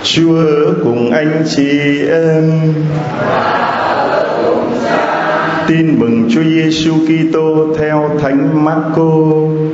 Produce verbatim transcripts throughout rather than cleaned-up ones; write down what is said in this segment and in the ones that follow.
Chúa ở cùng anh chị em. Tin mừng Chúa Giêsu Kitô theo Thánh Marco.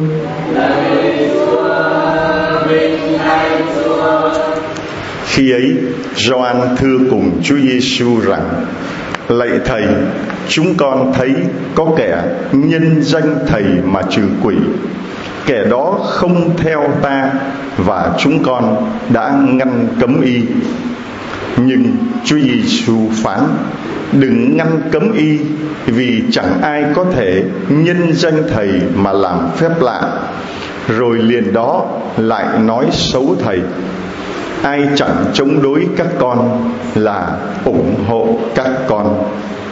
Khi ấy, Gioan thưa cùng Chúa Giêsu rằng: Lạy Thầy, chúng con thấy có kẻ nhân danh Thầy mà trừ quỷ. Kẻ đó không theo ta, và chúng con đã ngăn cấm y. Nhưng Chúa Giêsu phán: Đừng ngăn cấm y, vì chẳng ai có thể nhân danh Thầy mà làm phép lạ, rồi liền đó lại nói xấu Thầy. Ai chẳng chống đối các con là ủng hộ các con.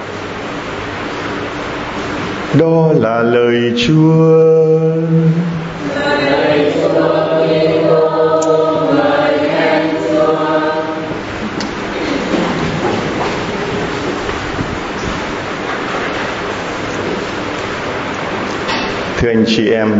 Đó là lời Chúa. Lời Chúa Kitô, lời khen Chúa. Thưa anh chị em,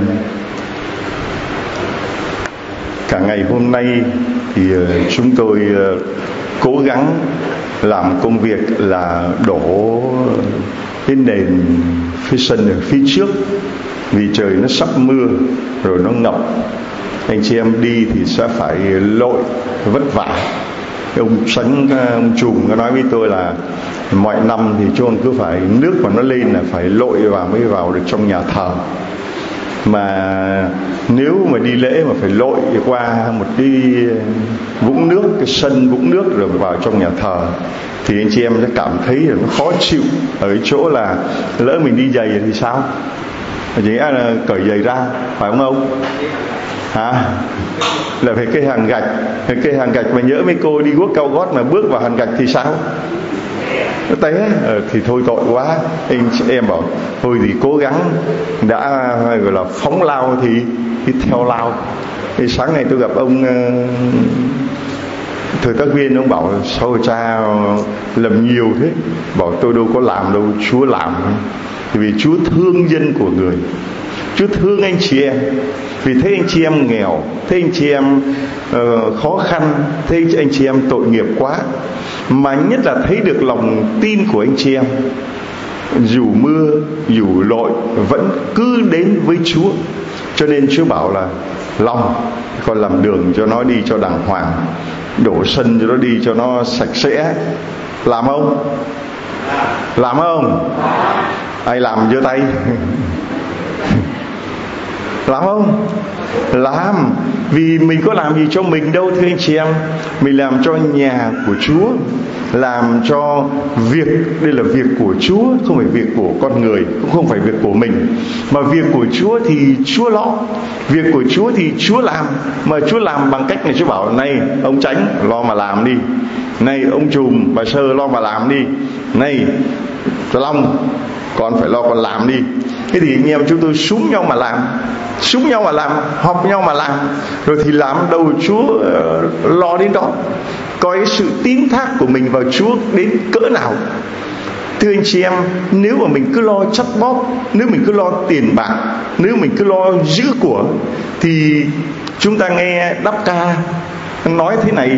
cả ngày hôm nay thì chúng tôi cố gắng làm công việc là đổ cái nền phía sân ở phía trước, vì trời nó sắp mưa rồi nó ngập. Anh chị em đi thì sẽ phải lội vất vả. Ông Sánh, ông Trùm có nói với tôi là mọi năm thì chúng cứ phải nước mà nó lên là phải lội vào mới vào được trong nhà thờ. Mà nếu mà đi lễ mà phải lội qua một cái vũng nước, cái sân vũng nước rồi vào trong nhà thờ, thì anh chị em sẽ cảm thấy là nó khó chịu ở cái chỗ là lỡ mình đi giày thì sao? Chỉ là cởi giày ra, phải không ông? Hả? Là phải cây hàng gạch, cây hàng gạch mà nhỡ mấy cô đi guốc cao gót mà bước vào hàng gạch thì sao? Té ờ, thì thôi tội quá. Anh em bảo thôi thì cố gắng, đã gọi là phóng lao thì, thì theo lao. Thì sáng nay tôi gặp ông uh, thời tác viên, ông bảo sao cha làm nhiều thế. Bảo tôi đâu có làm đâu, Chúa làm. Vì Chúa thương dân của người, Chúa thương anh chị em. Vì thấy anh chị em nghèo, thấy anh chị em uh, khó khăn, thấy anh chị em tội nghiệp quá, mà nhất là thấy được lòng tin của anh chị em, dù mưa dù lội vẫn cứ đến với Chúa. Cho nên Chúa bảo là lòng con làm đường cho nó đi cho đàng hoàng, đổ sân cho nó đi cho nó sạch sẽ. Làm không? Làm không? Ai làm giơ tay. Làm không? Làm. Vì mình có làm gì cho mình đâu thưa anh chị em. Mình làm cho nhà của Chúa, làm cho việc, đây là việc của Chúa, không phải việc của con người, cũng không phải việc của mình. Mà việc của Chúa thì Chúa lo, việc của Chúa thì Chúa làm. Mà Chúa làm bằng cách này, Chúa bảo này ông Chánh lo mà làm đi, này ông Trùm bà Sơ lo mà làm đi, này Long con phải lo con làm đi. Thế thì anh em chúng tôi súm nhau mà làm, súm nhau mà làm, họp nhau mà làm, rồi thì làm đâu Chúa uh, lo đến đó. Coi cái sự tín thác của mình vào Chúa đến cỡ nào. Thưa anh chị em, nếu mà mình cứ lo chắt bóp, nếu mình cứ lo tiền bạc, nếu mình cứ lo giữ của, thì chúng ta nghe Đáp Ca nói thế này: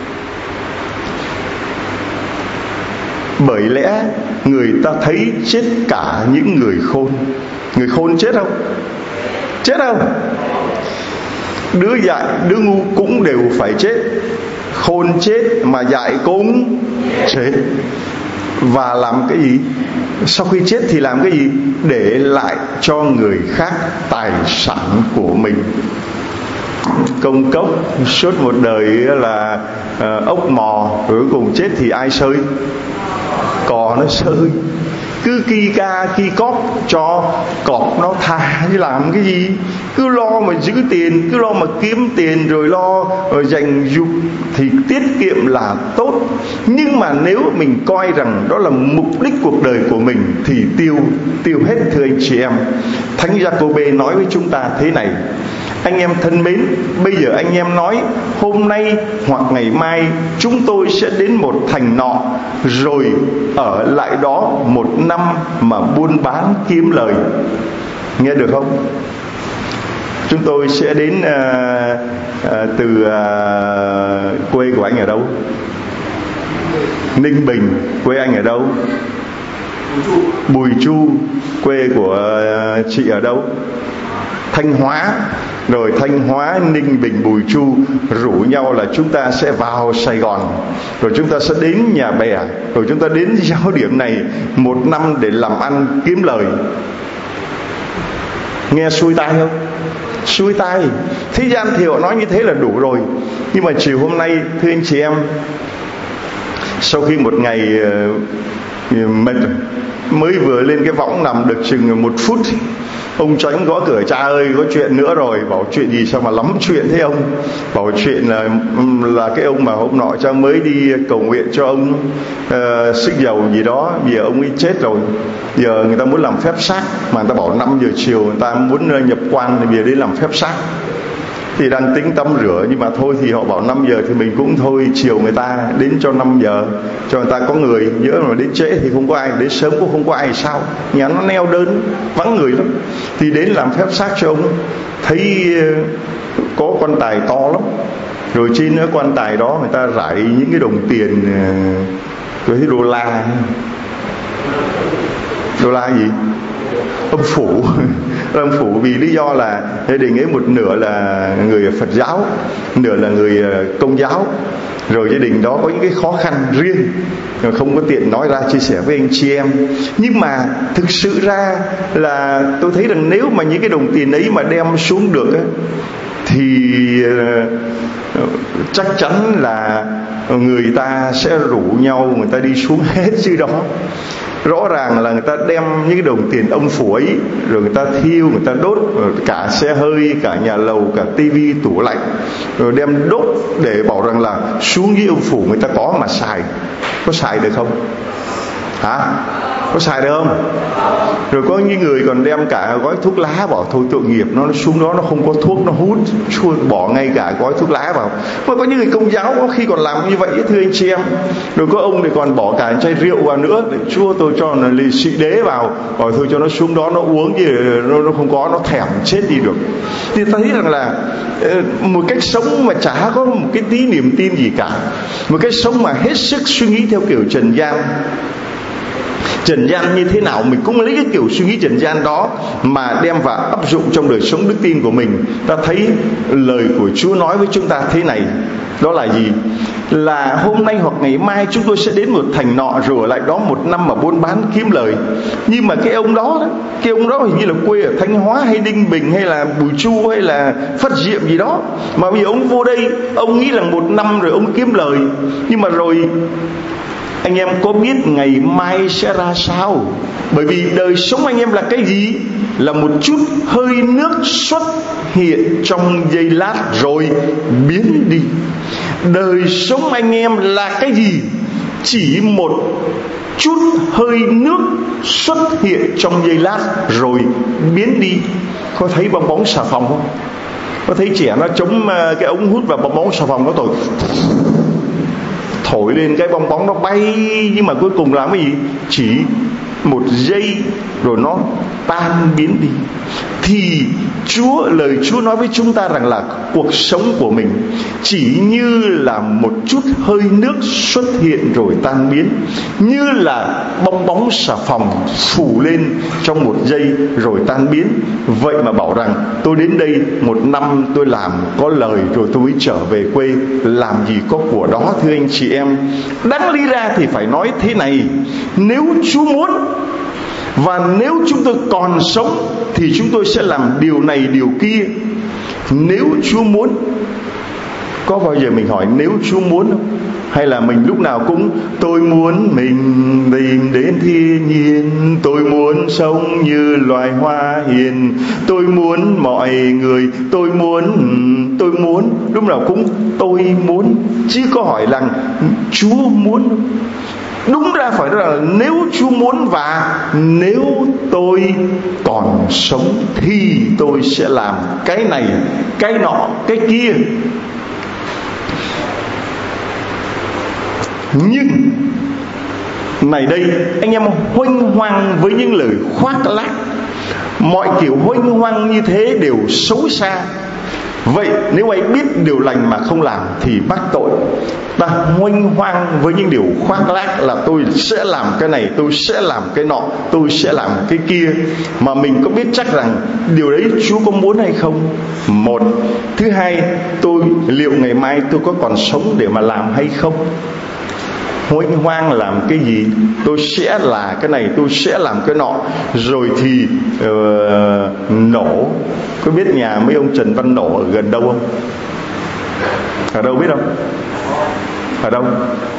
bởi lẽ người ta thấy chết cả những người khôn. Người khôn chết không? Chết không? Đứa dại, đứa ngu cũng đều phải chết. Khôn chết mà dại cũng chết. Và làm cái gì? Sau khi chết thì làm cái gì? Để lại cho người khác tài sản của mình. Công cốc suốt một đời là uh, ốc mò, cuối cùng chết thì ai sơi? Cò nó sơi. Cứ ki ca ki cóp cho cọp nó tha chứ làm cái gì. Cứ lo mà giữ tiền, cứ lo mà kiếm tiền, rồi lo rồi dành dụm thì tiết kiệm là tốt. Nhưng mà nếu mình coi rằng đó là mục đích cuộc đời của mình thì tiêu tiêu hết thưa anh chị em. Thánh Giacôbê nói với chúng ta thế này: anh em thân mến, bây giờ anh em nói hôm nay hoặc ngày mai chúng tôi sẽ đến một thành nọ, rồi ở lại đó một năm mà buôn bán kiếm lời. Nghe được không? Chúng tôi sẽ đến à, à, từ à, quê của anh ở đâu? Ninh Bình. Quê anh ở đâu? Bùi Chu. Quê của à, chị ở đâu? Thanh Hóa. Rồi Thanh Hóa, Ninh Bình, Bùi Chu rủ nhau là chúng ta sẽ vào Sài Gòn, rồi chúng ta sẽ đến Nhà Bè, rồi chúng ta đến giáo điểm này một năm để làm ăn kiếm lời. Nghe xuôi tai không? Xuôi tai. Thế gian thì họ nói như thế là đủ rồi. Nhưng mà chiều hôm nay, thưa anh chị em, sau khi một ngày uh, mệt, mới vừa lên cái võng nằm được chừng một phút, ông Chánh gõ cửa: cha ơi, có chuyện nữa rồi. Bảo chuyện gì, sao mà lắm chuyện thế ông? Bảo chuyện là là cái ông mà hôm nọ cha mới đi cầu nguyện cho ông uh, xức dầu gì đó, bây giờ ông ấy chết rồi, giờ người ta muốn làm phép xác, mà người ta bảo năm giờ chiều người ta muốn nhập quan, thì bây giờ đến làm phép xác. Thì đang tính tắm rửa, nhưng mà thôi thì họ bảo năm giờ thì mình cũng thôi chiều người ta, đến cho năm giờ cho người ta có người. Nhớ mà đến trễ thì không có ai, đến sớm cũng không có ai, sao nhà nó neo đơn vắng người lắm. Thì đến làm phép xác cho ông, thấy có quan tài to lắm, rồi trên cái quan tài đó người ta rải những cái đồng tiền, rồi thấy đô la. Đô la gì? Âm phủ. Âm phủ vì lý do là gia đình ấy một nửa là người Phật giáo, nửa là người Công giáo. Rồi gia đình đó có những cái khó khăn riêng, không có tiện nói ra chia sẻ với anh chị em. Nhưng mà thực sự ra là tôi thấy rằng nếu mà những cái đồng tiền ấy mà đem xuống được ấy, thì chắc chắn là người ta sẽ rủ nhau, người ta đi xuống hết dưới đó. Rõ ràng là người ta đem những cái đồng tiền âm phủ ấy, rồi người ta thiêu, người ta đốt cả xe hơi, cả nhà lầu, cả tivi, tủ lạnh, rồi đem đốt để bảo rằng là xuống dưới âm phủ người ta có mà xài. Có xài được không? Hả? Có xài được không? Rồi có những người còn đem cả gói thuốc lá, bảo thôi tội nghiệp, nó xuống đó nó không có thuốc, nó hút, bỏ ngay cả gói thuốc lá vào. Mà có những người Công giáo có khi còn làm như vậy, thưa anh chị em. Rồi có ông thì còn bỏ cả chai rượu vào nữa, để Chúa tôi cho là lì xị đế vào, bảo thôi cho nó xuống đó nó uống, chứ nó, nó không có, nó thèm chết đi được. Thì ta thấy rằng là một cách sống mà chả có một cái tí niềm tin gì cả, một cách sống mà hết sức suy nghĩ theo kiểu trần gian. Trần gian như thế nào mình cũng lấy cái kiểu suy nghĩ trần gian đó mà đem vào áp dụng trong đời sống đức tin của mình. Ta thấy lời của Chúa nói với chúng ta thế này, đó là gì? Là hôm nay hoặc ngày mai chúng tôi sẽ đến một thành nọ, rồi ở lại đó một năm mà buôn bán kiếm lời. Nhưng mà cái ông đó, cái ông đó hình như là quê ở Thanh Hóa hay Ninh Bình hay là Bùi Chu hay là Phát Diệm gì đó, mà bây giờ ông vô đây, ông nghĩ là một năm rồi ông kiếm lời. Nhưng mà rồi anh em có biết ngày mai sẽ ra sao? Bởi vì đời sống anh em là cái gì? Là một chút hơi nước xuất hiện trong giây lát rồi biến đi. Đời sống anh em là cái gì? Chỉ một chút hơi nước xuất hiện trong giây lát rồi biến đi. Có thấy bong bóng xà phòng không? Có thấy trẻ nó chống cái ống hút vào bong bóng xà phòng, nó thổi thổi lên cái bong bóng nó bay, nhưng mà cuối cùng làm cái gì? Chỉ một giây rồi nó tan biến đi. Thì Chúa, lời Chúa nói với chúng ta rằng là cuộc sống của mình chỉ như là một chút hơi nước xuất hiện rồi tan biến, như là bong bóng xà phòng phủ lên trong một giây rồi tan biến. Vậy mà bảo rằng tôi đến đây một năm tôi làm có lời rồi tôi mới trở về quê, làm gì có của đó, thưa anh chị em. Đáng lý ra thì phải nói thế này: nếu Chúa muốn và nếu chúng tôi còn sống thì chúng tôi sẽ làm điều này điều kia. Nếu Chúa muốn. Có bao giờ mình hỏi nếu Chúa muốn không? Hay là mình lúc nào cũng tôi muốn mình tìm đến thiên nhiên, tôi muốn sống như loài hoa hiền, tôi muốn mọi người, tôi muốn, tôi muốn, lúc nào cũng tôi muốn, chứ có hỏi rằng Chúa muốn không? Đúng ra phải nói là nếu Chúa muốn và nếu tôi còn sống thì tôi sẽ làm cái này, cái nọ, cái kia. Nhưng này đây, anh em huênh hoang với những lời khoác lác mọi kiểu huênh hoang như thế đều xấu xa. Vậy nếu ai biết điều lành mà không làm thì mắc tội. Ta huênh hoang với những điều khoác lác là tôi sẽ làm cái này, tôi sẽ làm cái nọ, tôi sẽ làm cái kia, mà mình có biết chắc rằng điều đấy Chúa có muốn hay không? Một. Thứ hai, tôi liệu ngày mai tôi có còn sống để mà làm hay không? Huênh hoang làm cái gì? Tôi sẽ là cái này, tôi sẽ làm cái nọ, rồi thì uh, nổ. Có biết nhà mấy ông Trần Văn Nổ ở gần đâu không? Ở đâu biết không? Ở đâu?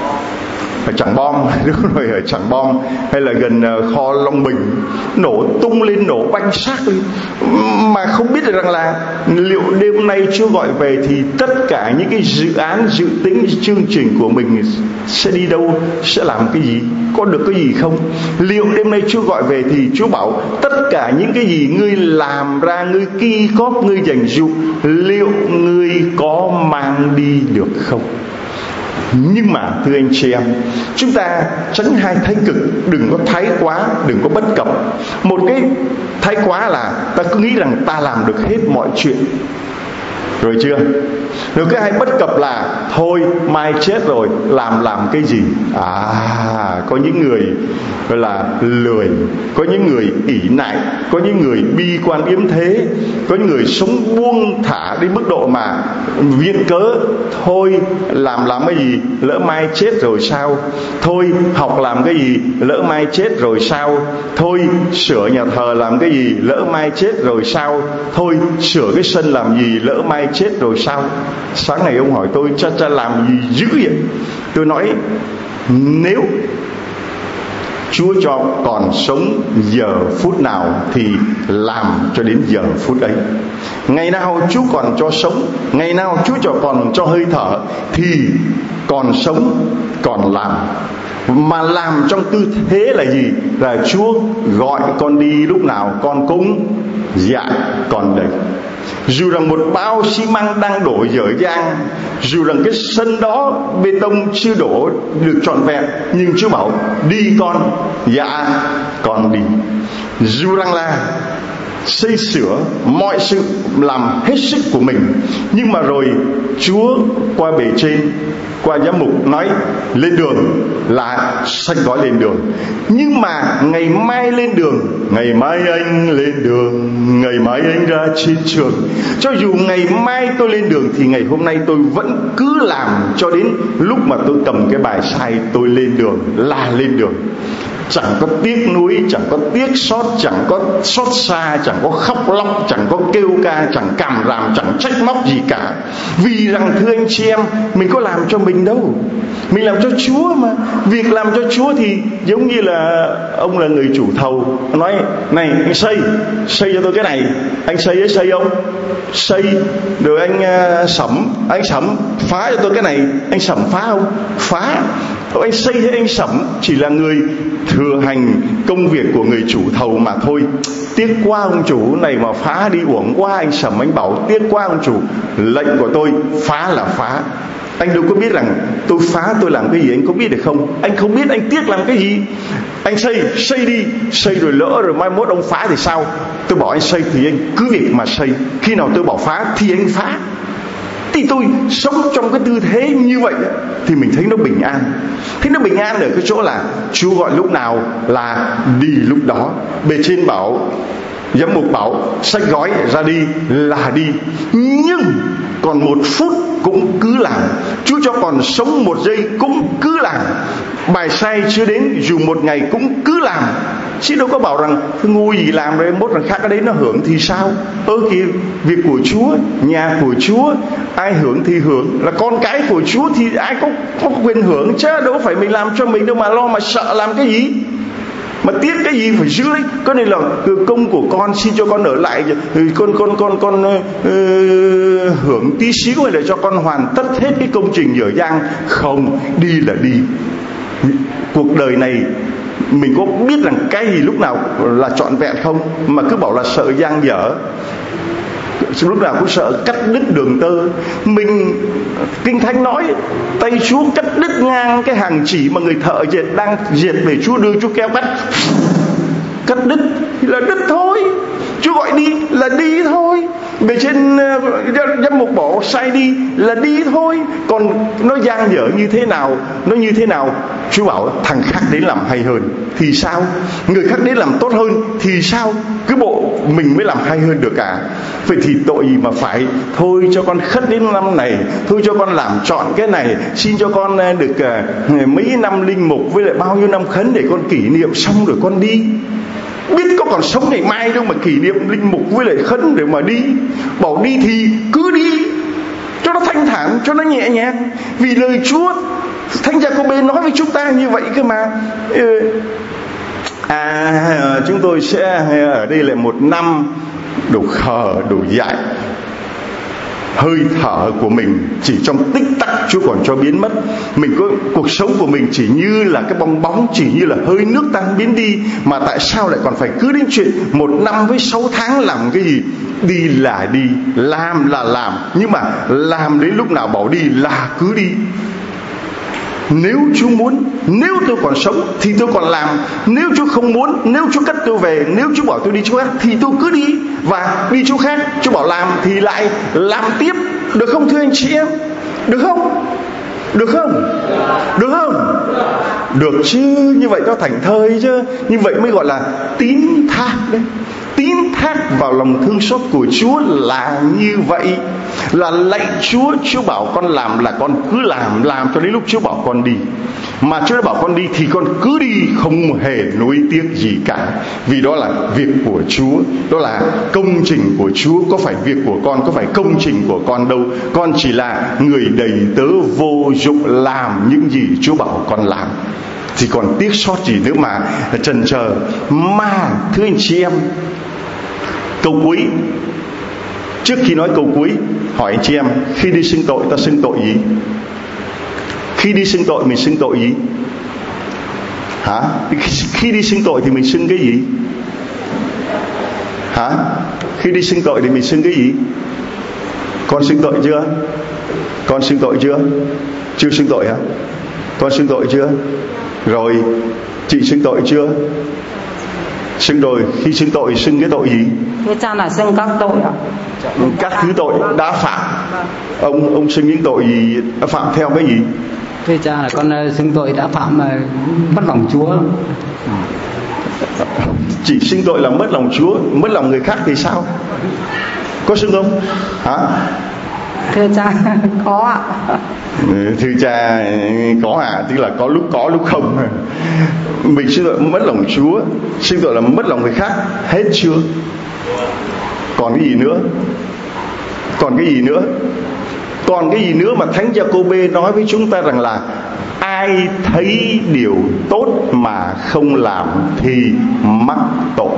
Ở Trảng Bom, đúng rồi, ở Trảng Bom, hay là gần uh, kho Long Bình. Nổ tung lên, nổ banh xác lên, mà không biết được rằng là liệu đêm nay Chúa gọi về thì tất cả những cái dự án, dự tính, chương trình của mình sẽ đi đâu, sẽ làm cái gì, có được cái gì không? Liệu đêm nay Chúa gọi về thì Chúa bảo tất cả những cái gì ngươi làm ra, ngươi ki cóp, ngươi dành dụm, liệu ngươi có mang đi được không? Nhưng mà thưa anh chị em, chúng ta tránh hai thái cực. Đừng có thái quá, đừng có bất cập. Một cái thái quá là ta cứ nghĩ rằng ta làm được hết mọi chuyện, rồi chưa? Rồi cái hai bất cập là thôi mai chết rồi làm làm cái gì? À, có những người gọi là lười, có những người ỷ nại, có những người bi quan yếm thế, có những người sống buông thả đến mức độ mà viện cớ thôi làm làm cái gì lỡ mai chết rồi sao, thôi học làm cái gì lỡ mai chết rồi sao, thôi sửa nhà thờ làm cái gì lỡ mai chết rồi sao, thôi sửa cái sân làm gì lỡ mai chết rồi sao. Sáng ngày ông hỏi tôi cha cha làm gì dữ vậy? Tôi nói nếu Chúa cho còn sống giờ phút nào thì làm cho đến giờ phút ấy. Ngày nào Chúa còn cho sống, ngày nào Chúa cho còn cho hơi thở thì còn sống, còn làm. Mà làm trong tư thế là gì? Là Chúa gọi con đi lúc nào con cũng dạ còn đấy. Dù rằng một bao xi măng đang đổ dở dang, dù rằng cái sân đó bê tông chưa đổ được trọn vẹn, nhưng Chúa bảo đi con, dạ con đi. Dù rằng là xây sửa mọi sự làm hết sức của mình, nhưng mà rồi Chúa qua bề trên, qua giám mục nói lên đường là xách gói lên đường. Nhưng mà ngày mai lên đường, ngày mai anh lên đường, ngày mai anh ra chiến trường. Cho dù ngày mai tôi lên đường thì ngày hôm nay tôi vẫn cứ làm cho đến lúc mà tôi cầm cái bài sai tôi lên đường là lên đường. Chẳng có tiếc nuối, chẳng có tiếc xót, chẳng có xót xa, chẳng có khóc lóc, chẳng có kêu ca, chẳng càm ràm, chẳng trách móc gì cả. Vì rằng thưa anh chị em, mình có làm cho mình đâu, mình làm cho Chúa mà. Việc làm cho Chúa thì giống như là ông là người chủ thầu, nói này anh xây, xây cho tôi cái này. Anh xây ấy xây không? Xây. Rồi anh uh, sẩm, anh sẩm phá cho tôi cái này. Anh sẩm phá không? Phá. Anh xây hay anh sẩm chỉ là người thừa hành công việc của người chủ thầu mà thôi. Tiếc quá ông chủ này mà phá đi uổng quá. Anh sẩm anh bảo tiếc quá ông chủ, lệnh của tôi phá là phá. Anh đâu có biết rằng tôi phá tôi làm cái gì, anh có biết được không? Anh không biết anh tiếc làm cái gì. Anh xây, xây đi. Xây rồi lỡ rồi mai mốt ông phá thì sao? Tôi bảo anh xây thì anh cứ việc mà xây. Khi nào tôi bảo phá thì anh phá. Thì tôi sống trong cái tư thế như vậy thì mình thấy nó bình an. Thấy nó bình an ở cái chỗ là Chúa gọi lúc nào là đi lúc đó. Bề trên bảo, giám mục bảo xách gói ra đi là đi. Nhưng còn một phút cũng cứ làm. Chúa cho còn sống một giây cũng cứ làm. Bài sai chưa đến dù một ngày cũng cứ làm. Chứ đâu có bảo rằng ngu gì làm rồi mốt thằng khác ở đấy nó hưởng thì sao. Ơ kìa, việc của Chúa, nhà của Chúa, ai hưởng thì hưởng. Là con cái của Chúa thì ai có, có quyền hưởng. Chứ đâu phải mình làm cho mình đâu mà lo mà sợ làm cái gì. Mà tiếc cái gì phải giữ lấy. Có nên là công của con xin cho con ở lại, con con con con uh, hưởng tí xíu hay là cho con hoàn tất hết cái công trình dở dang. Không, đi là đi. Cuộc đời này mình có biết rằng cái gì lúc nào là trọn vẹn không, mà cứ bảo là sợ dang dở. Lúc nào cũng sợ cắt đứt đường tơ. Mình Kinh Thánh nói tay Chúa cắt đứt ngang cái hàng chỉ mà người thợ dệt đang dệt về Chúa đưa Chúa kéo cắt. Cắt đứt thì là đứt thôi. Chúa gọi đi là đi thôi. Về trên uh, giám mục bỏ sai đi là đi thôi. Còn nó dang dở như thế nào, nó như thế nào, Chúa bảo thằng khác đến làm hay hơn thì sao, người khác đến làm tốt hơn thì sao, cứ bộ mình mới làm hay hơn được cả. Vậy thì tội gì mà phải thôi cho con khất đến năm này, thôi cho con làm trọn cái này, xin cho con được uh, mấy năm linh mục với lại bao nhiêu năm khấn để con kỷ niệm xong rồi con đi. Biết có còn sống ngày mai đâu mà kỷ niệm linh mục với lại khấn để mà đi. Bảo đi thì cứ đi, cho nó thanh thản, cho nó nhẹ nhàng. Vì lời Chúa, Thánh Gia-cô-bê nói với chúng ta như vậy cơ mà. À, chúng tôi sẽ ở đây lại một năm đủ khờ, đủ dại. Hơi thở của mình chỉ trong tích tắc Chúa còn cho biến mất. Mình có cuộc sống của mình chỉ như là cái bong bóng, chỉ như là hơi nước tan biến đi. Mà tại sao lại còn phải cứ đến chuyện một năm với sáu tháng làm cái gì? Đi là đi, làm là làm, nhưng mà làm đến lúc nào bảo đi là cứ đi. Nếu Chúa muốn, nếu tôi còn sống thì tôi còn làm. Nếu Chúa không muốn, nếu Chúa cất tôi về, nếu Chúa bảo tôi đi chỗ khác thì tôi cứ đi. Và đi chỗ khác Chúa bảo làm thì lại làm tiếp. Được không thưa anh chị em? Được không? Được không? Được không? Được chứ, như vậy nó thành thơi chứ. Như vậy mới gọi là tín thác đấy. Tín thác vào lòng thương xót của Chúa là như vậy. Là lạy Chúa, Chúa bảo con làm là con cứ làm, làm cho đến lúc Chúa bảo con đi. Mà Chúa đã bảo con đi thì con cứ đi, không hề nuối tiếc gì cả. Vì đó là việc của Chúa, đó là công trình của Chúa. Có phải việc của con, có phải công trình của con đâu. Con chỉ là người đầy tớ vô dụng làm những gì Chúa bảo con làm. Thì còn tiếc sót gì nữa mà chần chờ. Mà thưa anh chị em, câu cuối, trước khi nói câu cuối, hỏi anh chị em, khi đi xưng tội ta xưng tội gì? Khi đi xưng tội mình xưng tội gì? Hả? Khi đi xưng tội thì mình xưng cái gì? Hả? Khi đi xưng tội thì mình xưng cái gì? Con xưng tội chưa? Con xưng tội chưa? Chưa xưng tội hả? Con xưng tội chưa? Rồi, chị xưng tội chưa? Xưng rồi, khi xưng tội xưng cái tội gì? Thưa cha là xưng các tội ạ. Các thứ tội đã phạm. Ông ông xưng những tội gì đã phạm theo cái gì? Thưa cha là con xưng tội đã phạm mà mất lòng Chúa. Chỉ xưng tội là mất lòng Chúa, mất lòng người khác thì sao? Có xưng không? Hả? Thưa cha, có ạ. Thưa cha, có à? Tức là có lúc có lúc không. Mình xưng tội mất lòng Chúa, xưng tội là mất lòng người khác. Hết chưa? Còn cái gì nữa? Còn cái gì nữa? Còn cái gì nữa mà Thánh Gia-cô-bê nói với chúng ta rằng là ai thấy điều tốt mà không làm thì mắc tội.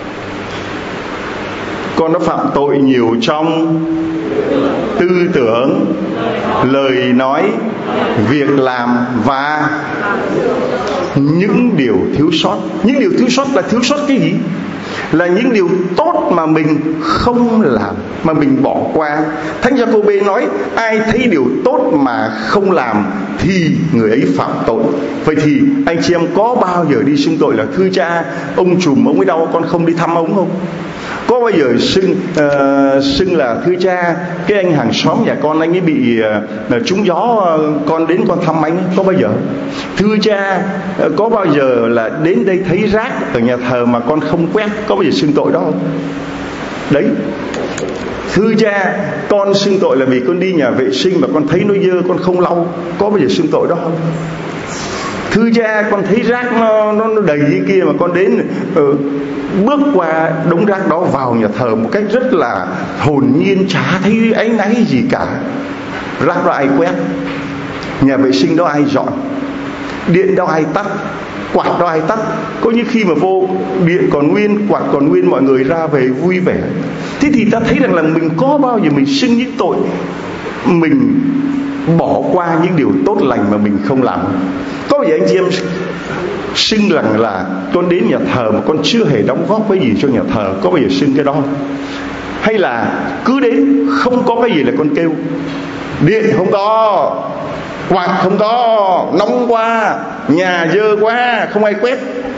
Con đã phạm tội nhiều trong tư tưởng, lời nói, việc làm và những điều thiếu sót. Những điều thiếu sót là thiếu sót cái gì? Là những điều tốt mà mình không làm, mà mình bỏ qua. Thánh Gia-cô-bê nói ai thấy điều tốt mà không làm thì người ấy phạm tội. Vậy thì anh chị em có bao giờ đi xưng tội là thưa cha, ông trùm ông ấy đau con không đi thăm ông không? Có bao giờ xưng uh, xưng là thưa cha, cái anh hàng xóm nhà con anh ấy bị uh, trúng gió, uh, con đến con thăm anh ấy. Có bao giờ? Thưa cha, uh, có bao giờ là đến đây thấy rác ở nhà thờ mà con không quét? Có bao giờ xưng tội đó không? Đấy. Thưa cha, con xưng tội là vì con đi nhà vệ sinh mà con thấy nó dơ con không lau. Có bao giờ xưng tội đó không? Thưa cha, con thấy rác nó, nó, nó đầy như kia mà con đến uh, bước qua đống rác đó vào nhà thờ một cách rất là hồn nhiên, chả thấy áy náy gì cả. Rác đó ai quét? Nhà vệ sinh đó ai dọn? Điện đó ai tắt? Quạt đó ai tắt? Có những khi mà vô điện còn nguyên, quạt còn nguyên, mọi người ra về vui vẻ. Thế thì ta thấy rằng là mình có bao giờ mình xưng những tội, mình bỏ qua những điều tốt lành mà mình không làm? Có bao giờ anh chị em xưng rằng là con đến nhà thờ mà con chưa hề đóng góp cái gì cho nhà thờ? Có bao giờ xưng cái đó không? Hay là cứ đến không có cái gì là con kêu điện không có, quạt không có, nóng quá, nhà dơ quá, không ai quét?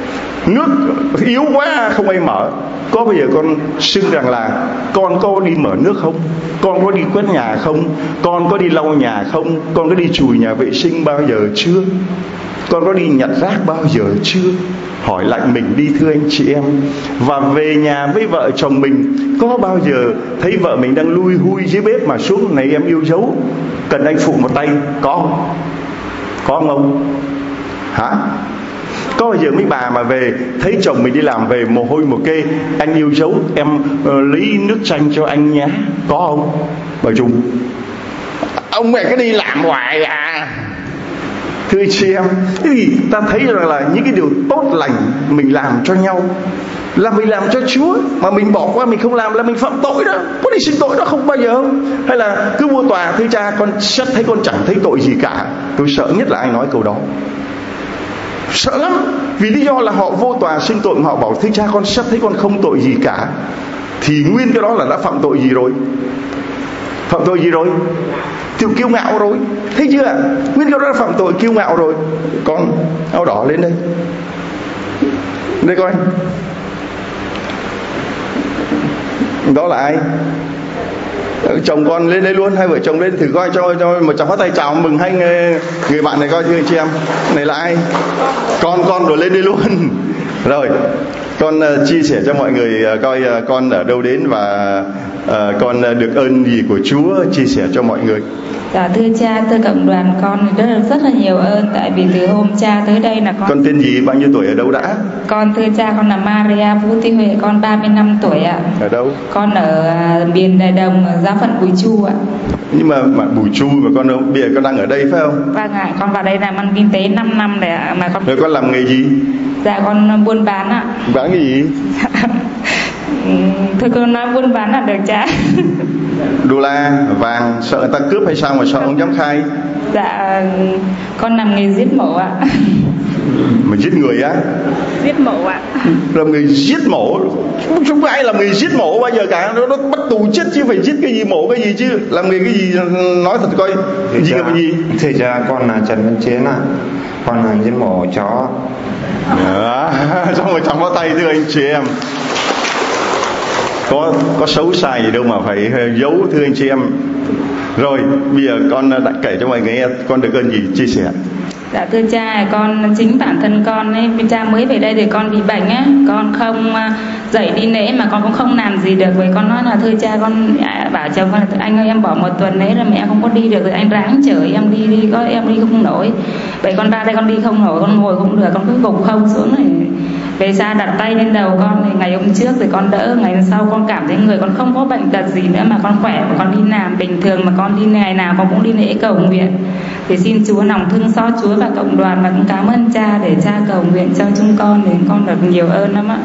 nước yếu quá không ai mở. Có bây giờ con xưng rằng là con có đi mở nước không? Con có đi quét nhà không? Con có đi lau nhà không? Con có đi chùi nhà vệ sinh bao giờ chưa? Con có đi nhặt rác bao giờ chưa? Hỏi lại mình đi thưa anh chị em. Và về nhà với vợ chồng mình, có bao giờ thấy vợ mình đang lui hui dưới bếp mà xuống này em yêu dấu, cần anh phụ một tay? Có không? Có không? Hả? Có bao giờ mấy bà mà về thấy chồng mình đi làm về mồ hôi mồ kê, anh yêu dấu em uh, lấy nước chanh cho anh nhé, có không? Bà Trung, ông mẹ cứ đi làm hoài à. Thưa chị em, thì ta thấy rằng là những cái điều tốt lành mình làm cho nhau là mình làm cho Chúa, mà mình bỏ qua mình không làm là mình phạm tội đó. Có đi xin tội đó không bao giờ không? Hay là cứ vô tòa, thưa cha con xét thấy con chẳng thấy tội gì cả. Tôi sợ nhất là ai nói câu đó, sợ lắm. Vì lý do là họ vô tòa xin tội mà họ bảo thưa cha con xét thấy con không tội gì cả, thì nguyên cái đó là đã phạm tội gì rồi? Phạm tội gì rồi? Thì kiêu ngạo rồi. Thấy chưa? Nguyên cái đó là phạm tội kiêu ngạo rồi. Con áo đỏ lên đây, đây coi, đó là ai? Chồng con lên đây luôn, hai vợ chồng lên thử coi, cho cho một chàng phát tay chào mừng hai người, người bạn này coi thưa chị em. Này là ai? Con con rồi lên đây luôn. Rồi con uh, chia sẻ cho mọi người uh, coi uh, con ở đâu đến và uh, con uh, được ơn gì của Chúa, chia sẻ cho mọi người. Dạ thưa cha, thưa cộng đoàn, con rất là rất là nhiều ơn, tại vì từ hôm cha tới đây là con. Con tên gì, bao nhiêu tuổi, ở đâu đã? Con thưa cha, con là Maria Vũ Thị Huệ, con ba mươi lăm tuổi ạ. Ở đâu? Con ở miền Đại Đồng, ở giáo phận Bùi Chu ạ. Nhưng mà, mà Bùi Chu mà con bây giờ con đang ở đây phải không? Vâng ạ, con vào đây làm ăn kinh tế năm năm rồi ạ. Mà con. Rồi con làm nghề gì? Dạ con buôn bán ạ. Bán cái gì? Thôi con nói buôn bán là được cha. Đô la, vàng, sợ người ta cướp hay sao mà sợ không dám khai? Dạ con làm nghề giết mổ ạ. Mà giết người á? Giết mổ ạ. Làm người giết mổ? Không có ai làm người giết mổ bao giờ cả. Nó, nó bắt tù chết chứ phải giết cái gì, mổ cái gì chứ. Làm người cái gì, nói thật coi. Gì là cái gì? Thưa cha, con là Trần Văn Chiến ạ. Con là giết mổ chó. À, xong rồi chẳng có tay thưa anh chị em. Có, có xấu sai gì đâu mà phải giấu thưa anh chị em. Rồi bây giờ con đã kể cho mọi người nghe con được ơn gì, chia sẻ. Dạ thưa cha, con chính bản thân con ấy, cha mới về đây thì con bị bệnh á, con không dậy đi lễ mà con cũng không làm gì được. Vậy con nói là thưa cha, con bảo chồng con là anh ơi em bỏ một tuần lễ rồi mẹ không có đi được, rồi anh ráng chở em đi đi, có em đi không nổi. Vậy con ra đây con đi không nổi, con ngồi không được, con cứ gục không xuống này. Về xa đặt tay lên đầu con thì ngày hôm trước thì con đỡ, ngày hôm sau con cảm thấy người con không có bệnh tật gì nữa mà con khỏe, mà con đi làm bình thường, mà con đi ngày nào con cũng đi lễ cầu nguyện. Thì xin Chúa lòng thương xót Chúa và cộng đoàn, và cũng cảm ơn cha để cha cầu nguyện cho chúng con, để con được nhiều ơn lắm ạ.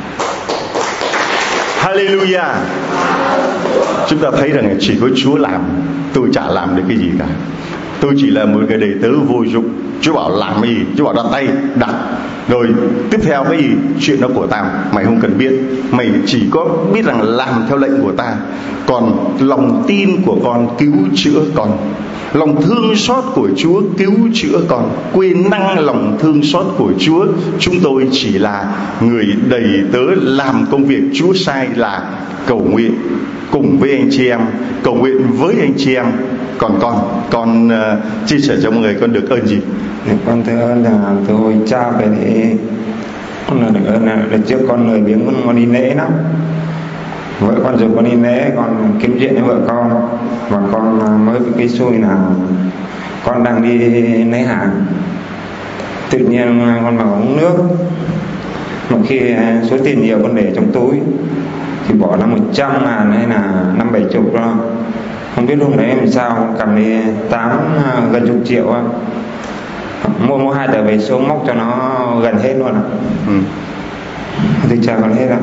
Hallelujah. Chúng ta thấy rằng chỉ có Chúa làm, tôi chả làm được cái gì cả. Tôi chỉ là một người đầy tớ vô dụng. Chúa bảo làm cái gì, Chúa bảo đặt tay, đặt. Rồi tiếp theo cái gì, chuyện đó của tao, mày không cần biết. Mày chỉ có biết rằng làm theo lệnh của ta. Còn lòng tin của con cứu chữa con, lòng thương xót của Chúa cứu chữa con. Quyền năng lòng thương xót của Chúa, chúng tôi chỉ là người đầy tớ làm công việc Chúa sai là cầu nguyện cùng với anh chị em, cầu nguyện với anh chị em. Còn con, con uh, chia sẻ cho mọi người con được ơn gì? Con thưa ơn là từ hồi cha về thì con là được ơn là được trước con lười biếng, con, con đi lễ lắm. Vợ con dù con đi lễ, con kiếm chuyện với vợ con, và con mới bị cái xui là con đang đi lấy hàng, tự nhiên con vào uống nước, mà khi số tiền nhiều con để trong túi thì bỏ là một trăm ngàn hay là năm bảy chục đó. Không biết lúc đấy làm sao cầm đi tám gần chục triệu, mua mua hai tờ vé số móc cho nó gần hết luôn ạ. Ừ. Thì chả còn hết đâu.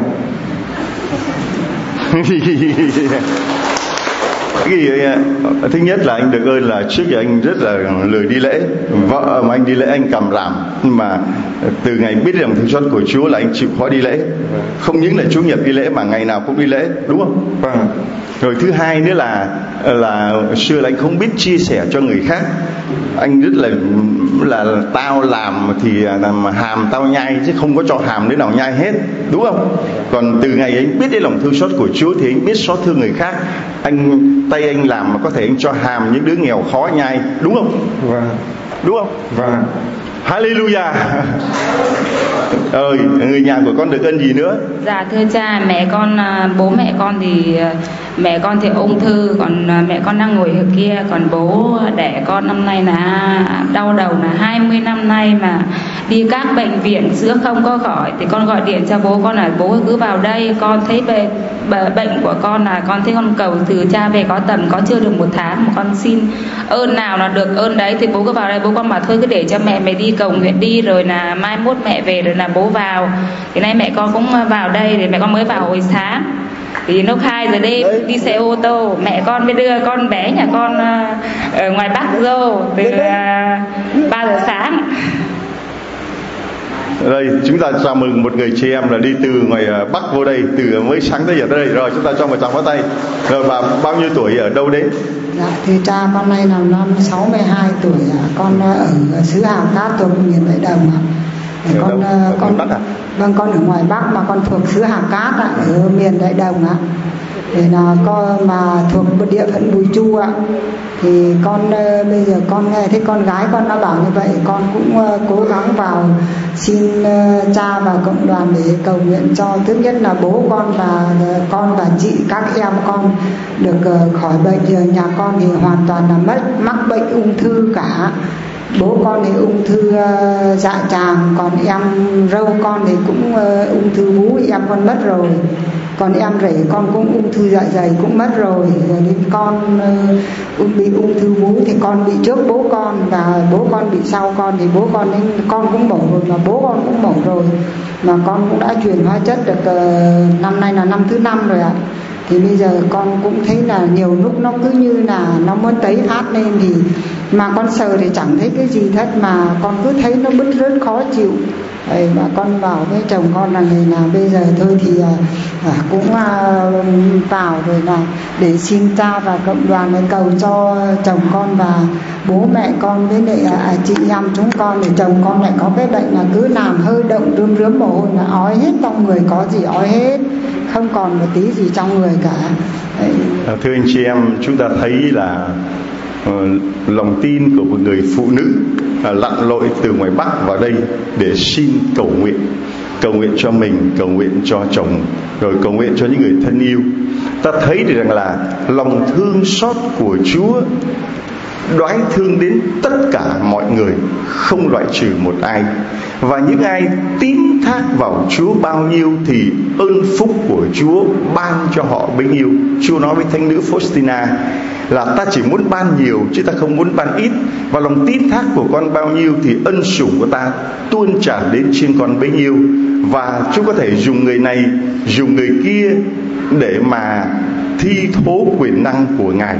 Cái gì vậy? Thứ nhất là anh được ơn là trước giờ anh rất là lười đi lễ. Vợ mà anh đi lễ anh cầm làm, mà từ ngày biết rằng thương xót của Chúa là anh chịu khó đi lễ. Không những là Chủ nhật đi lễ mà ngày nào cũng đi lễ, đúng không? Vâng. Rồi thứ hai nữa là là xưa là anh không biết chia sẻ cho người khác. Anh rất là là, là tao làm thì làm hàm tao nhai, chứ không có cho hàm đứa nào nhai hết, đúng không? Còn từ ngày anh biết đến lòng thương xót của Chúa thì anh biết xót thương người khác. Anh tay anh làm mà có thể anh cho hàm những đứa nghèo khó nhai, đúng không? Vâng. Đúng không? Vâng. Hallelujah. Ơi, người nhà của con được ơn gì nữa? Dạ thưa cha, mẹ con, bố mẹ con thì mẹ con thì ung thư, còn mẹ con đang ngồi ở kia, còn bố đẻ con năm nay là đau đầu là hai mươi năm nay mà đi các bệnh viện chữa không có khỏi, thì con gọi điện cho bố con là bố cứ vào đây, con thấy bệnh bệnh của con là con thấy con cầu từ cha về có tầm có chưa được một tháng mà con xin ơn nào là được ơn đấy, thì bố cứ vào đây. Bố con bảo thôi cứ để cho mẹ mày đi cầu nguyện đi, rồi là mai mốt mẹ về rồi là bố vào. Thì nay mẹ con cũng vào đây, thì mẹ con mới vào hồi sáng, thì lúc hai giờ đêm đi xe ô tô, mẹ con mới đưa con bé nhà con ở ngoài Bắc vô từ ba giờ sáng. Đây, chúng ta chào mừng một người chị em là đi từ ngoài Bắc vô đây, từ mới sáng tới giờ tới đây. Rồi chúng ta cho một tràng pháo tay. Rồi bà bao nhiêu tuổi, ở đâu đến? Dạ thưa cha, con nay là năm sáu mươi hai tuổi, con ở xứ Hào Cát thuộc miền Đại Đồng ạ. Con đâu? con Bắc à? Vâng, con ở ngoài Bắc mà con thuộc xứ Hào Cát ạ, ở miền Đại Đồng ạ. Thì là con mà thuộc địa phận Bùi Chu ạ. Thì con uh, bây giờ con nghe thấy con gái con đã bảo như vậy, con cũng uh, cố gắng vào xin uh, cha và cộng đoàn để cầu nguyện cho thứ nhất là bố con và uh, con và chị các em con được uh, khỏi bệnh. Giờ nhà con thì hoàn toàn là mất mắc bệnh ung thư cả. Bố con thì ung thư uh, dạ tràng, còn em râu con thì cũng uh, ung thư vú, em con mất rồi. Còn em rể con cũng ung thư dạ dày cũng mất rồi. Rồi đến con uh, bị ung thư vú thì con bị trước bố con, và bố con bị sau con, thì bố con đến con cũng mổ rồi, mà bố con cũng mổ rồi, mà con cũng đã truyền hóa chất được uh, năm nay là năm thứ năm rồi ạ. Thì bây giờ con cũng thấy là nhiều lúc nó cứ như là nó muốn tấy phát lên, thì mà con sờ thì chẳng thấy cái gì hết, mà con cứ thấy nó bứt rứt khó chịu. Đấy, và con bảo với chồng con là người nào bây giờ thôi thì à, cũng à, vào rồi là để xin cha và cộng đoàn để cầu cho chồng con và bố mẹ con với lại à, chị em chúng con, để chồng con lại có cái bệnh là cứ làm hơi động rướm rướm mồ hôi là ói hết trong người, có gì ói hết, không còn một tí gì trong người cả. Đấy. Thưa anh chị em, chúng ta thấy là uh, lòng tin của một người phụ nữ uh, lặn lội từ ngoài Bắc vào đây để xin cầu nguyện, cầu nguyện cho mình, cầu nguyện cho chồng, rồi cầu nguyện cho những người thân yêu. Ta thấy được rằng là lòng thương xót của Chúa đoái thương đến tất cả mọi người, không loại trừ một ai. Và những ai tín thác vào Chúa bao nhiêu thì ơn phúc của Chúa ban cho họ bấy nhiêu. Chúa nói với thánh nữ Faustina là ta chỉ muốn ban nhiều chứ ta không muốn ban ít, và lòng tín thác của con bao nhiêu thì ân sủng của ta tuôn tràn đến trên con bấy nhiêu. Và Chúa có thể dùng người này, dùng người kia để mà thi thố quyền năng của Ngài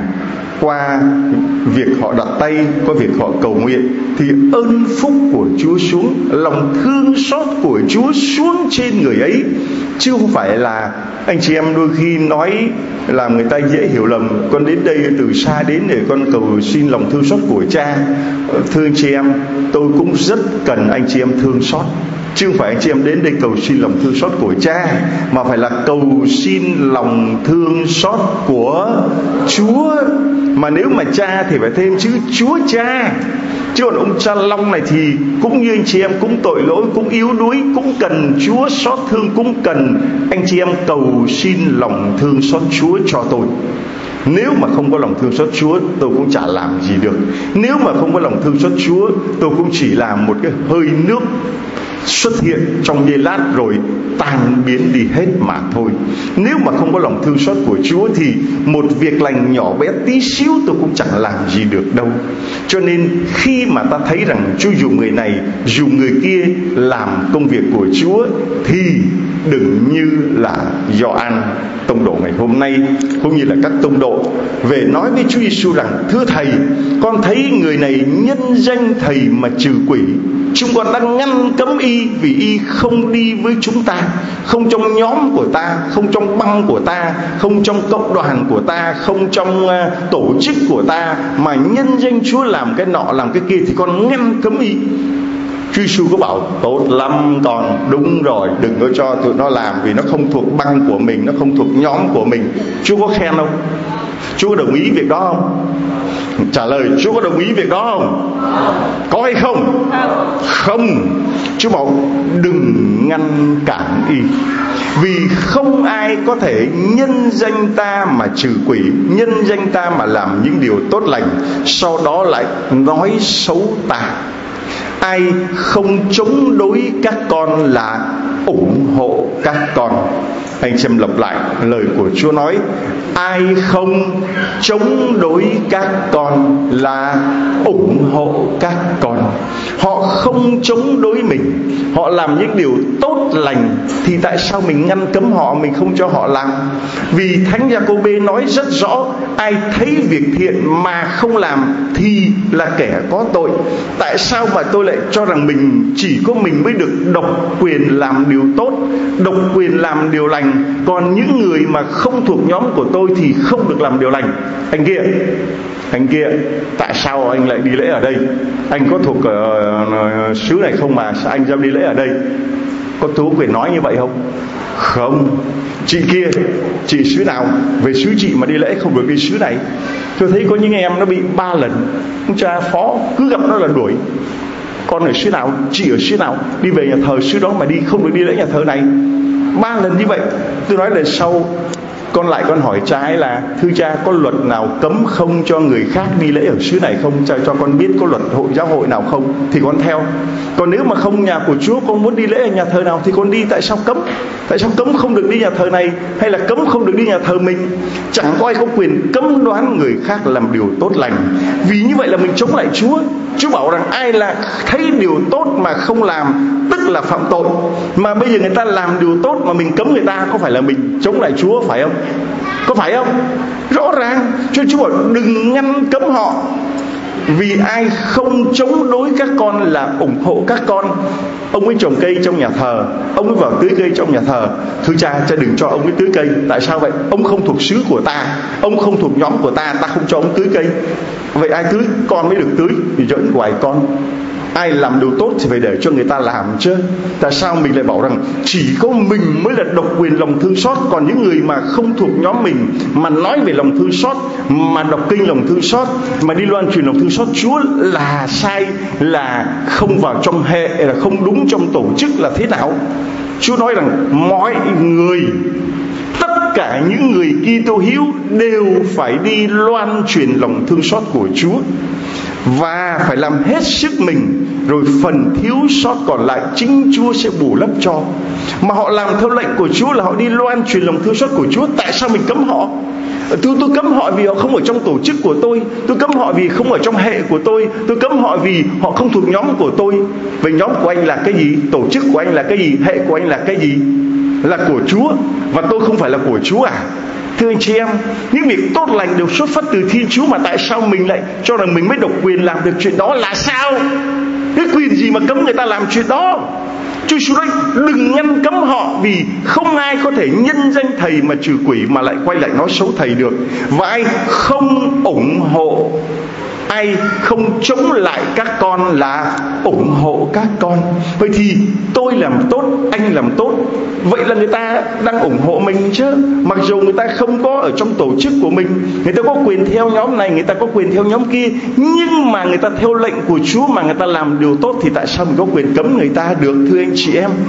qua việc họ đặt tay, qua việc họ cầu nguyện, thì ơn phúc của Chúa xuống, lòng thương xót của Chúa xuống trên người ấy. Chứ không phải là anh chị em đôi khi nói làm người ta dễ hiểu lầm, con đến đây từ xa đến để con cầu xin lòng thương xót của cha. Thưa anh chị em, tôi cũng rất cần anh chị em thương xót, chứ không phải anh chị em đến đây cầu xin lòng thương xót của cha, mà phải là cầu xin lòng thương xót của Chúa. Mà nếu mà cha thì phải thêm chữ Chúa Cha. Chứ còn ông cha Long này thì cũng như anh chị em, cũng tội lỗi, cũng yếu đuối, cũng cần Chúa xót thương, cũng cần anh chị em cầu xin lòng thương xót Chúa cho tôi. Nếu mà không có lòng thương xót Chúa, tôi cũng chả làm gì được. Nếu mà không có lòng thương xót Chúa, tôi cũng chỉ là một cái hơi nước xuất hiện trong giây lát rồi tan biến đi hết mà thôi. Nếu mà không có lòng thương xót của Chúa thì một việc lành nhỏ bé tí xíu tôi cũng chẳng làm gì được đâu. Cho nên khi mà ta thấy rằng Chúa dùng người này, dùng người kia làm công việc của Chúa, thì đừng như là Gioan tông đồ ngày hôm nay cũng như là các tông độ về nói với Chúa Giêsu rằng: thưa thầy, con thấy người này nhân danh thầy mà trừ quỷ. Chúng con đang ngăn cấm y vì y không đi với chúng ta, không trong nhóm của ta, không trong băng của ta, không trong cộng đoàn của ta, không trong uh, tổ chức của ta, mà nhân danh Chúa làm cái nọ làm cái kia thì con ngăn cấm y. Chúa Giêsu có bảo: tốt lắm con, đúng rồi, đừng có cho tụi nó làm vì nó không thuộc băng của mình, nó không thuộc nhóm của mình. Chúa có khen không? Chúa có đồng ý việc đó không? Trả lời: Chúa có đồng ý việc đó không? Có hay không? Không. Chúa bảo đừng ngăn cản y, vì không ai có thể nhân danh ta mà trừ quỷ, nhân danh ta mà làm những điều tốt lành, sau đó lại nói xấu ta. Ai không chống đối các con là ủng hộ các con. Anh xem lặp lại lời của Chúa nói: ai không chống đối các con là ủng hộ các con. Họ không chống đối mình, họ làm những điều tốt lành, thì tại sao mình ngăn cấm họ, mình không cho họ làm? Vì Thánh Gia-cô-bê nói rất rõ: ai thấy việc thiện mà không làm thì là kẻ có tội. Tại sao mà tôi lại cho rằng mình chỉ có mình mới được độc quyền làm điều tốt, độc quyền làm điều lành, còn những người mà không thuộc nhóm của tôi thì không được làm điều lành? Anh kia, anh kia, tại sao anh lại đi lễ ở đây? Anh có thuộc uh, xứ này không mà sao anh dám đi lễ ở đây? Có thú quyền nói như vậy không? Không. Chị kia, chị xứ nào? Về xứ chị mà đi lễ không được đi xứ này. Tôi thấy có những em nó bị ba lần ông cha phó cứ gặp nó là đuổi. Con ở xứ nào? Chị ở xứ nào? Đi về nhà thờ xứ đó mà đi không được đi lễ nhà thờ này. Ba lần như vậy. Tôi nói lần sau con lại con hỏi cha ấy là: thưa cha, có luật nào cấm không cho người khác đi lễ ở xứ này không? Cha cho con biết có luật hội giáo hội nào không thì con theo. Còn nếu mà không nhà của Chúa, con muốn đi lễ ở nhà thờ nào thì con đi. Tại sao cấm? Tại sao cấm không được đi nhà thờ này, hay là cấm không được đi nhà thờ mình? Chẳng có ai có quyền cấm đoán người khác làm điều tốt lành, vì như vậy là mình chống lại Chúa. Chúa bảo rằng ai là thấy điều tốt mà không làm tức là phạm tội. Mà bây giờ người ta làm điều tốt mà mình cấm người ta, có phải là mình chống lại Chúa, phải không? Có phải không? Rõ ràng. Cho Chúa bảo đừng ngăn cấm họ, vì ai không chống đối các con là ủng hộ các con. Ông ấy trồng cây trong nhà thờ, ông ấy vào tưới cây trong nhà thờ. Thưa cha, cha đừng cho ông ấy tưới cây. Tại sao vậy? Ông không thuộc xứ của ta, ông không thuộc nhóm của ta, ta không cho ông tưới cây. Vậy ai tưới? Con mới được tưới. Thì giỡn hoài con. Ai làm điều tốt thì phải để cho người ta làm chứ. Tại sao mình lại bảo rằng chỉ có mình mới là độc quyền lòng thương xót, còn những người mà không thuộc nhóm mình mà nói về lòng thương xót, mà đọc kinh lòng thương xót, mà đi loan truyền lòng thương xót Chúa là sai, là không vào trong hệ, là không đúng trong tổ chức là thế nào? Chúa nói rằng mọi người, tất cả những người Kitô hữu đều phải đi loan truyền lòng thương xót của Chúa, và phải làm hết sức mình, rồi phần thiếu sót còn lại chính Chúa sẽ bù lấp cho. Mà họ làm theo lệnh của Chúa là họ đi loan truyền lòng thương xót của Chúa. Tại sao mình cấm họ? Tôi, tôi cấm họ vì họ không ở trong tổ chức của tôi. Tôi cấm họ vì không ở trong hệ của tôi. Tôi cấm họ vì họ không thuộc nhóm của tôi. Vậy nhóm của anh là cái gì? Tổ chức của anh là cái gì? Hệ của anh là cái gì? Là của Chúa, và tôi không phải là của Chúa à? Thưa anh chị em, những việc tốt lành đều xuất phát từ Thiên Chúa, mà tại sao mình lại cho rằng mình mới độc quyền làm được chuyện đó là sao? Cái quyền gì mà cấm người ta làm chuyện đó? Chúa Giêsu nói đừng ngăn cấm họ, vì không ai có thể nhân danh thầy mà trừ quỷ mà lại quay lại nói xấu thầy được. Và ai không ủng hộ, ai không chống lại các con là ủng hộ các con. Vậy thì tôi làm tốt, anh làm tốt, vậy là người ta đang ủng hộ mình chứ. Mặc dù người ta không có ở trong tổ chức của mình, người ta có quyền theo nhóm này, người ta có quyền theo nhóm kia, nhưng mà người ta theo lệnh của Chúa mà người ta làm điều tốt, thì tại sao mình có quyền cấm người ta được? Thưa anh chị em,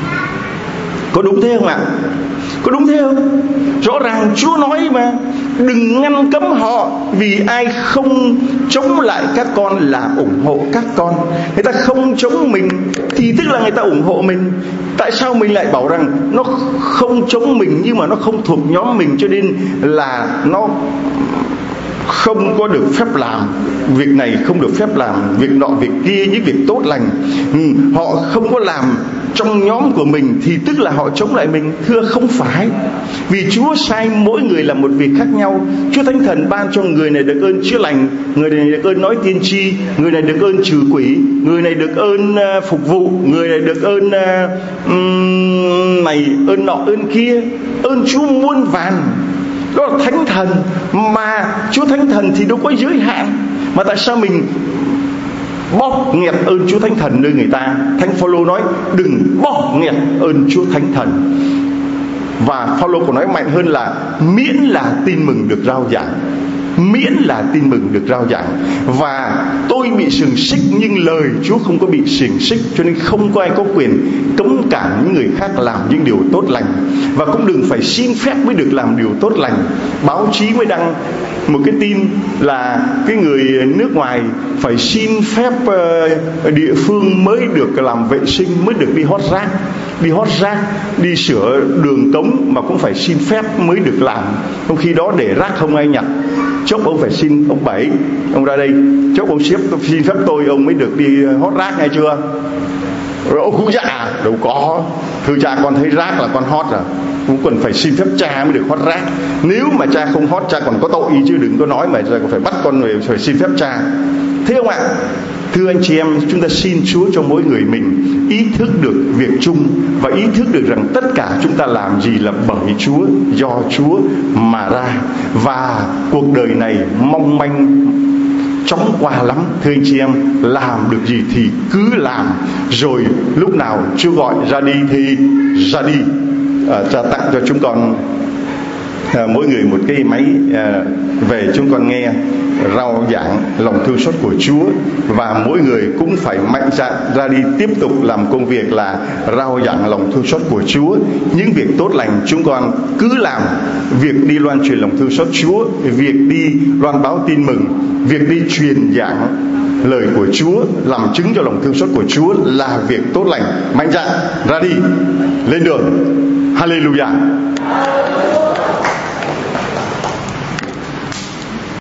có đúng thế không ạ? Có đúng thế không? Rõ ràng Chúa nói mà, đừng ngăn cấm họ, vì ai không chống lại các con là ủng hộ các con. Người ta không chống mình thì tức là người ta ủng hộ mình. Tại sao mình lại bảo rằng nó không chống mình nhưng mà nó không thuộc nhóm mình, cho nên là nó không có được phép làm việc này, không được phép làm việc nọ việc kia, những việc tốt lành. ừ, Họ không có làm trong nhóm của mình thì tức là họ chống lại mình. Thưa không phải, vì Chúa sai mỗi người làm một việc khác nhau. Chúa Thánh Thần ban cho người này được ơn chữa lành, người này được ơn nói tiên tri, người này được ơn trừ quỷ, người này được ơn uh, phục vụ, người này được ơn uh, um, này ơn nọ ơn kia. Ơn Chúa muôn vàn, đó là Thánh Thần. Mà Chúa Thánh Thần thì đâu có giới hạn. Mà tại sao mình bóp nghẹt ơn Chúa Thánh Thần nơi người ta? Thánh Phaolô nói đừng bóp nghẹt ơn Chúa Thánh Thần. Và Phaolô còn nói mạnh hơn là miễn là tin mừng được rao giảng, miễn là tin mừng được rao giảng. Và tôi bị xiềng xích nhưng lời Chúa không có bị xiềng xích, cho nên không có ai có quyền cấm cản những người khác làm những điều tốt lành. Và cũng đừng phải xin phép mới được làm điều tốt lành. Báo chí mới đăng một cái tin là cái người nước ngoài phải xin phép uh, địa phương mới được làm vệ sinh, mới được đi hót rác, đi hót rác, đi sửa đường cống mà cũng phải xin phép mới được làm. Trong khi đó để rác không ai nhặt. Chốc ông phải xin ông Bảy, ông ra đây, chốc ông xếp xin phép tôi ông mới được đi hót rác, nghe chưa? Rồi ông cũng dạ, đâu có. Thưa cha, con thấy rác là con hót rồi, cũng cần phải xin phép cha mới được hót rác. Nếu mà cha không hót, cha còn có tội chứ đừng có nói mà cha còn phải bắt con về phải xin phép cha. Thế không ạ? Thưa anh chị em, chúng ta xin Chúa cho mỗi người mình ý thức được việc chung và ý thức được rằng tất cả chúng ta làm gì là bởi Chúa, do Chúa mà ra. Và cuộc đời này mong manh chóng qua lắm. Thưa anh chị em, làm được gì thì cứ làm, rồi lúc nào Chúa gọi ra đi thì ra đi. À, cha tặng cho chúng con à, mỗi người một cái máy à, về chúng con nghe rao giảng lòng thương xót của Chúa. Và mỗi người cũng phải mạnh dạn ra đi tiếp tục làm công việc là rao giảng lòng thương xót của Chúa. Những việc tốt lành chúng con cứ làm, việc đi loan truyền lòng thương xót Chúa, việc đi loan báo tin mừng, việc đi truyền giảng lời của Chúa, làm chứng cho lòng thương xót của Chúa là việc tốt lành. Mạnh dạn ra đi, lên đường. Hallelujah.